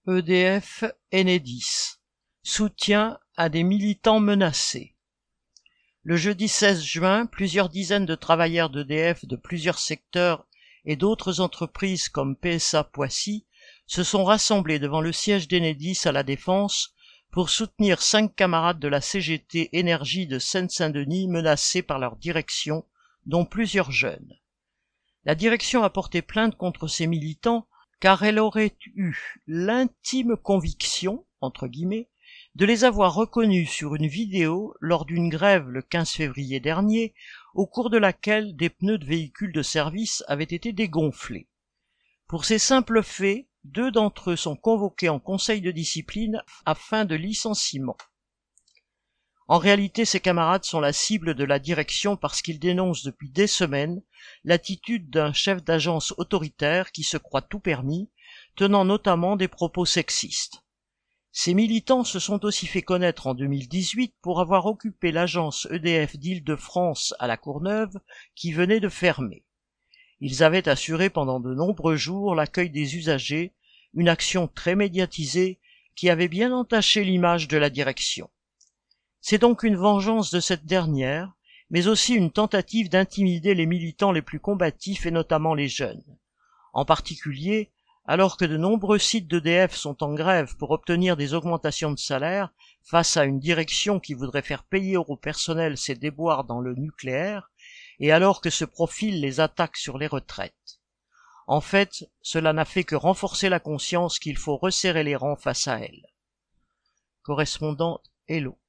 EDF Enedis. Soutien à des militants menacés. Le jeudi 16 juin, plusieurs dizaines de travailleurs d'EDF de plusieurs secteurs et d'autres entreprises comme PSA Poissy se sont rassemblés devant le siège d'Enedis à La Défense pour soutenir 5 camarades de la CGT Énergie de Seine-Saint-Denis menacés par leur direction, dont plusieurs jeunes. La direction a porté plainte contre ces militants car elle aurait eu l'intime conviction, entre guillemets, de les avoir reconnus sur une vidéo lors d'une grève le 15 février dernier, au cours de laquelle des pneus de véhicules de service avaient été dégonflés. Pour ces simples faits, 2 d'entre eux sont convoqués en conseil de discipline à fin de licenciement. En réalité, ces camarades sont la cible de la direction parce qu'ils dénoncent depuis des semaines l'attitude d'un chef d'agence autoritaire qui se croit tout permis, tenant notamment des propos sexistes. Ces militants se sont aussi fait connaître en 2018 pour avoir occupé l'agence EDF d'Île-de-France à La Courneuve qui venait de fermer. Ils avaient assuré pendant de nombreux jours l'accueil des usagers, une action très médiatisée qui avait bien entaché l'image de la direction. C'est donc une vengeance de cette dernière, mais aussi une tentative d'intimider les militants les plus combatifs et notamment les jeunes. En particulier, alors que de nombreux sites d'EDF sont en grève pour obtenir des augmentations de salaire face à une direction qui voudrait faire payer au personnel ses déboires dans le nucléaire, et alors que se profilent les attaques sur les retraites. En fait, cela n'a fait que renforcer la conscience qu'il faut resserrer les rangs face à elle. Correspondant Hello.